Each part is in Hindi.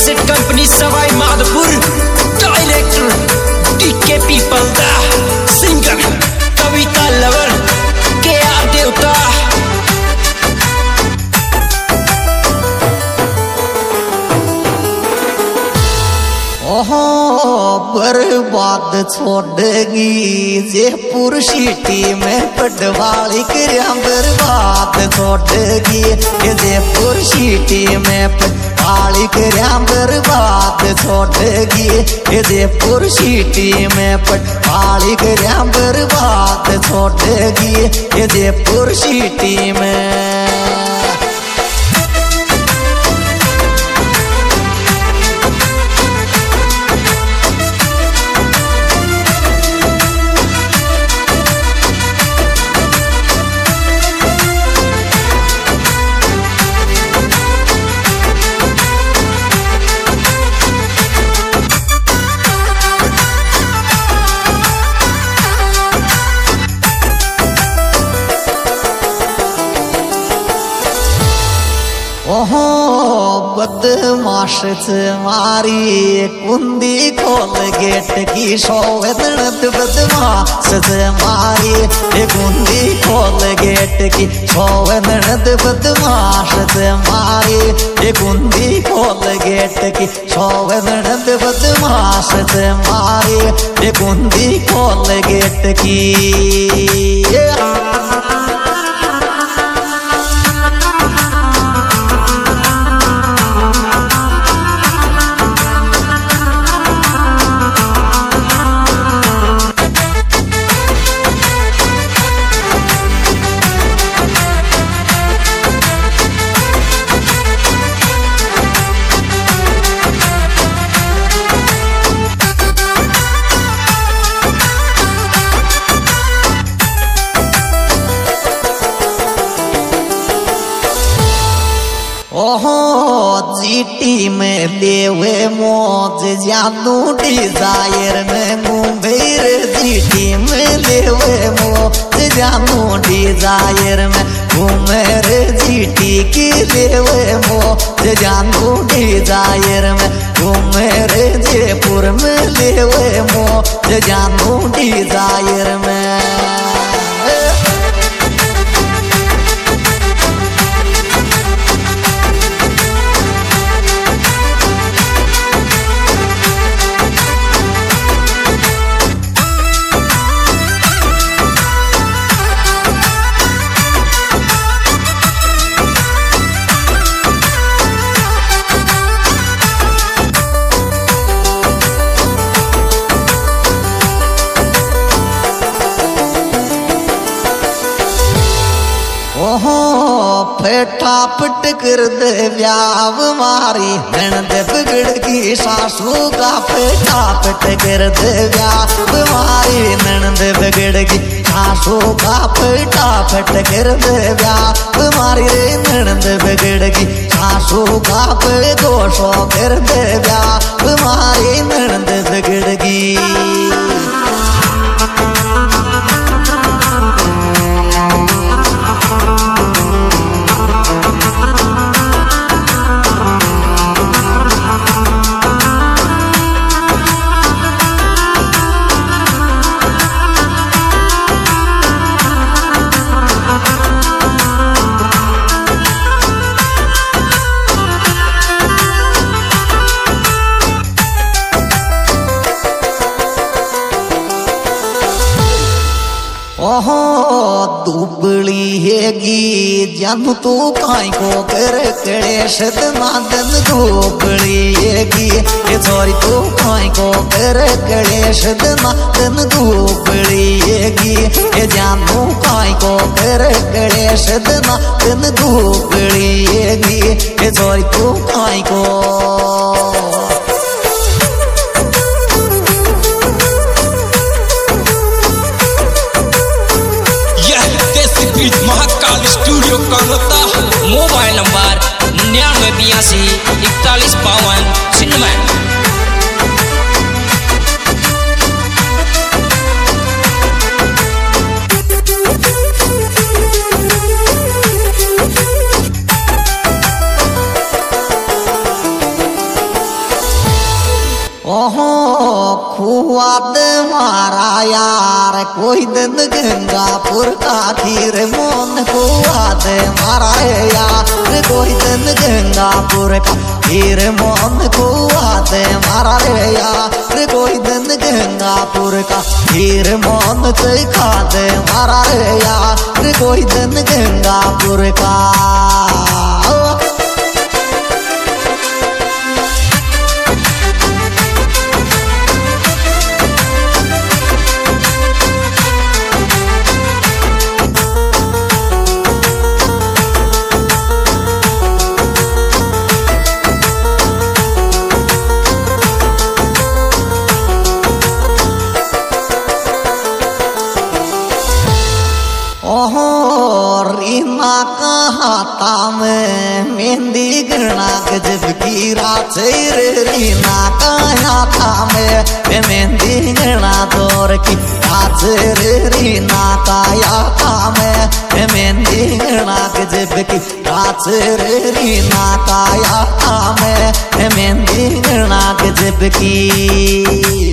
Cassette company Sawai Madhopur, director DK पीपल दा, सिंगर कविता लवर के देवता। ओहो बर्बाद छोड़ेगी जयपुर सिटी में पटवाली क्रिया बर्बाद छोड़ेगी जयपुर सिटी में पटवाली क्रिया बर्बाद छोड़ेगी जयपुर सिटी में पटवाली क्रिया बर्बाद छोड़ेगी जयपुर सिटी में। ओहो बदमाश मारी कुंदी खोल गेट की सौदनत बदमाश मारी कुंदी खोल गेट की सौदनत बदमाश मारी कुंदी खोल गेट की सौदनत बदमाश मारी कुंदी खोल गेट की। ओहो जीटी में लेवे मौज जानू डिजायर में मुंबईर जीटी में लेवे मौज जानू डिजायर में घूमेर जीटी की लेवे मौज जानू डिजायर में घूमेर जयपुर में लेवे मौज जानू डिजायर में। ओहो फेटा पट कर दे व्याव मारी ननद बिगड़ की सासू का फेटा पट कर दे व्याव मारी ननद बिगड़ की सासू का फेटा पट कर दे व्याव मारी रे ननद बिगड़ की सासू का पे गोशो कर दे व्याव मारी ननद बिगड़ की। ओहो दुबली हैगी जब तू काई को कर कलेश नादन दुबली हैगी ये छोरी तू काई को कर कलेश नादन दुबली हैगी ये जानू काई को कर कलेश नादन दुबली हैगी ये छोरी तू काई को। Mahakal studio Kanota, mobile number 9982 4152 96। दे मारा यार कोई दिन गंगापुर का खीर मोन को दे मारा यार कोई दिन गंगापुर का खीर मोन को दे मारा यार कोई दिन गंगापुर का खीर मोन से खा दे मारा यार कोई दिन गंगापुर का। रीना का हाथा में मेहंदी गणा गजब की रात रीना का हाथा में मेहंदी गणा दौर की रात रीना का हाथा में मेहंदी गणा गजब की रात रीना का हाथा में मेहंदी गणा गजब की।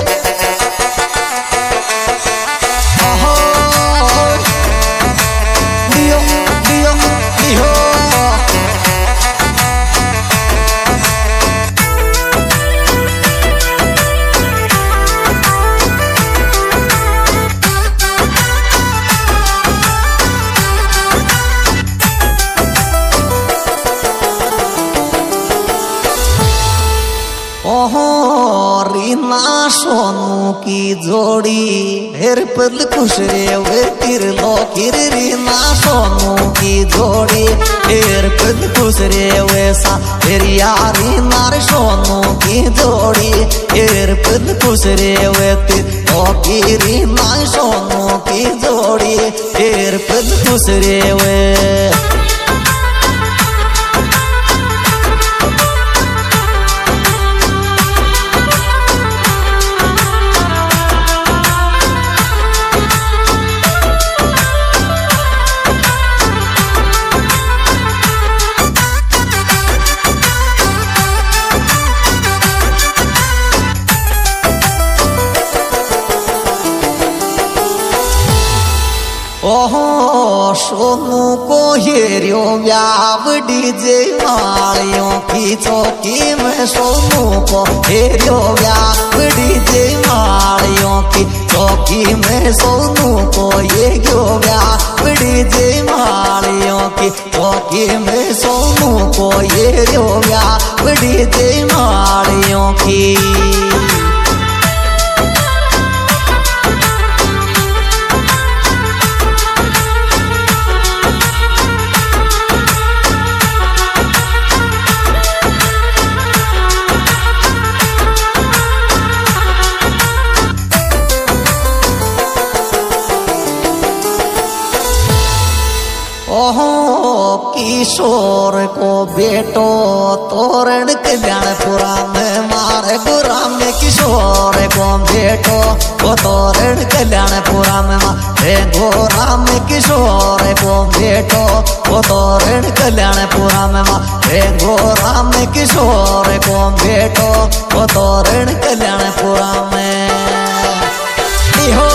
रीना सोनू की जोड़ी ढेर पल खुश रे वे तिरलो किर रीना सोनू की जोड़ी ढेर पल खुश रे वैसा तेरी रीना सोनू की जोड़ी ढेर पल खुश रे वे तिरलो की रीना सोनू की जोड़ी ढेर पल खुश रे वे। सोनू को हेरियो व्याव डीजे मालियों की चौकी में सोनू को हेरियो व्याव डीजे मालियों की चौकी में सोनू को ये गयो व्याव डीजे मालियों की चौकी में सोनू को ये गयो व्याव डीजे मालियों की। किशोर को बेटो तोरण कल्याणपुरा में मारे गुरा में किशोर को बेटो वो तोरण कल्याणपुरा में मारे गोरा में किशोर को बेटो वो तोरण कल्याणपुरा में मारे गोरा में किशोर को बेटो वो तोरण कल्याणपुरा में हो।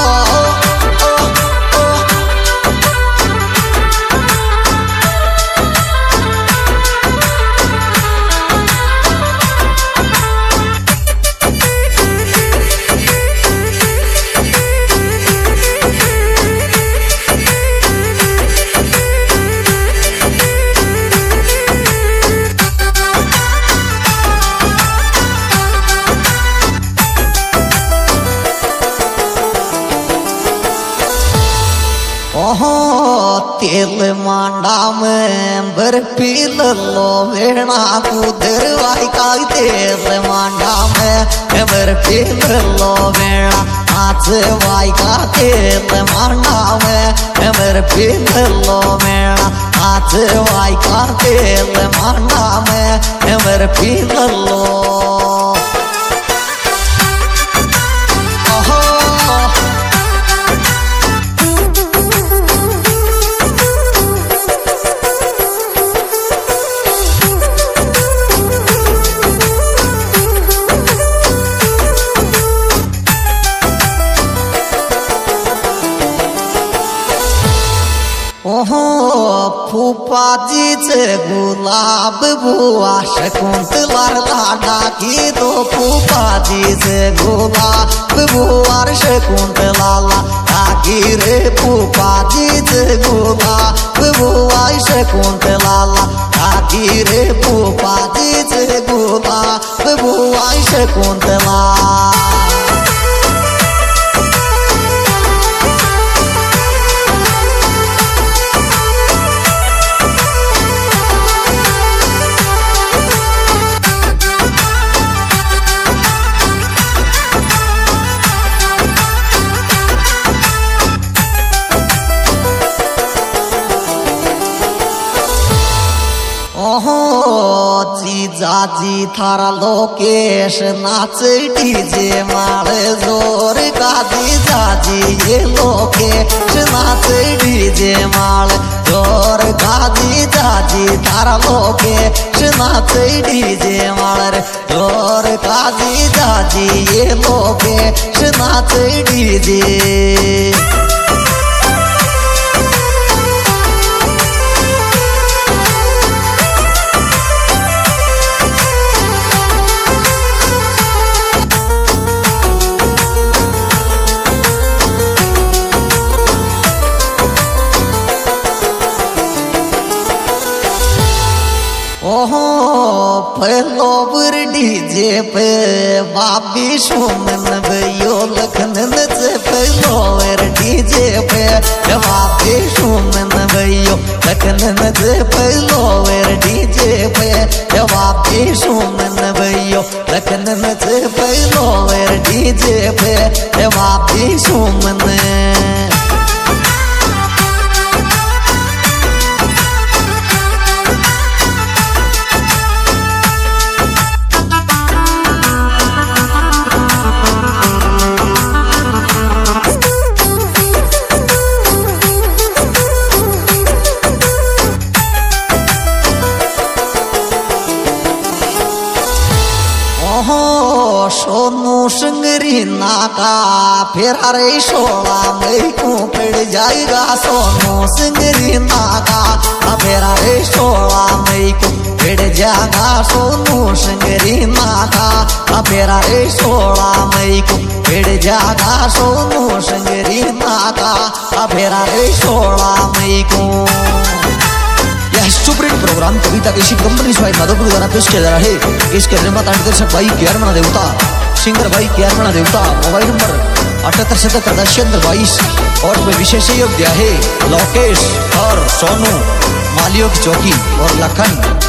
तेल मांडा में बर्फी लल्लो वेणा कुदर वाई का तेल मांडा में बर्फी लल्लो वेणा हाथ वाई का तेल मांडा में बर्फी लल्लो वेणा हाथ वाई का तेल मांडा में बर्फी लल्लो। ओहो फुफाजीचे गुलाब बुवा शकुंतलार लाडा की तो फुफाजीचे गुलाब बुवार शकुंतलाला आगी रे फुफाजीचे गुलाब बुवा शकुंतलाला आगी रे फुफाजीचे गुलाब बुवा शकुंतला ओहो जीजाजी थारा लोकेश नाच डीजे माळ जोर का जीजाजी ये लोकेश नाच डीजे माळ जोर का जीजाजी थारा लोकेश नाच डीजे माळ रे जोर का जीजाजी ये लोकेश नाच डीजे ओहो फलोवर डीजे पे बाबी सुमन भयो लखनन से फलोवर डीजे पे बाबी सुमन भयो लखनन से फलोवर डीजे पे बाबी सुमन भयो लखनन से फलोवर डीजे पे बाबी सुमन सोनू संगरी नाका फिर अरे 16 मई को पड़ जाएगा सोनू संगरी नाका फिर अरे 16 मई को पड़ जाएगा सोनू संगरी नाका फिर अरे 16 मई को पड़ जाएगा सोनू संगरी नाका फिर अरे 16 मई को supreme program Kavita cassette company Sawai Madhopur द्वारा पेश किया जा रहा है। इसके निर्माता निर्देशक भाई केआर देवता, सिंगर भाई केआर देवता। मोबाइल नंबर 7877 और में विशेष सहयोग दिया है लोकेश और सोनू मालियों की चौकी और लखन।